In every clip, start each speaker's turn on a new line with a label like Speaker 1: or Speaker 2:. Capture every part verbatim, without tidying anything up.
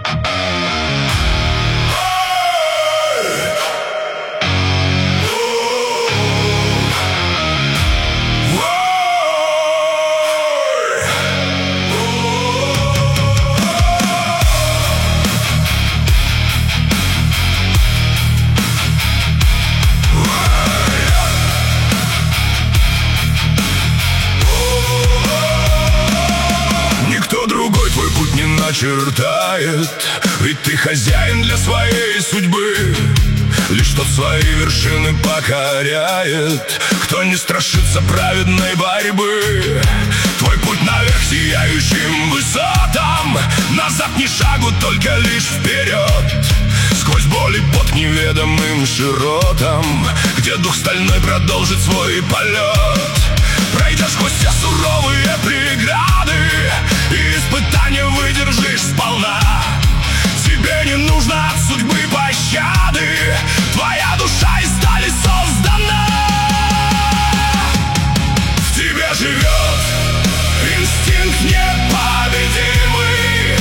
Speaker 1: Чертает, ведь ты хозяин для своей судьбы. Лишь тот свои вершины покоряет, кто не страшится праведной борьбы. Твой путь наверх сияющим высотам, назад ни шагу, только лишь вперед. Сквозь боль и пот к неведомым широтам, где дух стальной продолжит свой полет. Пройдешь сквозь все суровые преграды, и испытания выдержишь сполна. Тебе не нужно от судьбы пощады, твоя душа из стали создана. В тебе живет инстинкт непобедимый,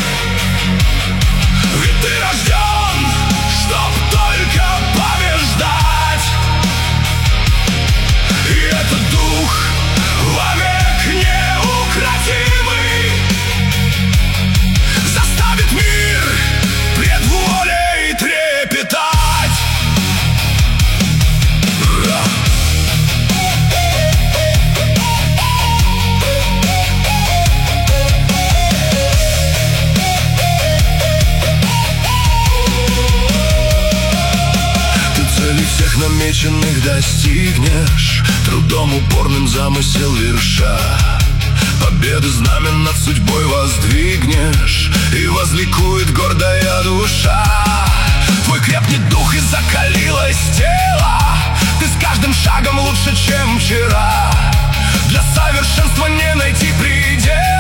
Speaker 1: ведь ты рожден, чтоб только побеждать. И этот дух вовек неукротимый заставит мир пред волей трепетать. Ты целей всех намеченных достигнешь, трудом упорным замысел верша. Победы знамен над судьбой воздвигнешь, и возликует гордая душа. Твой крепнет дух и закалилось тело, ты с каждым шагом лучше, чем вчера. Для совершенства не найти предела.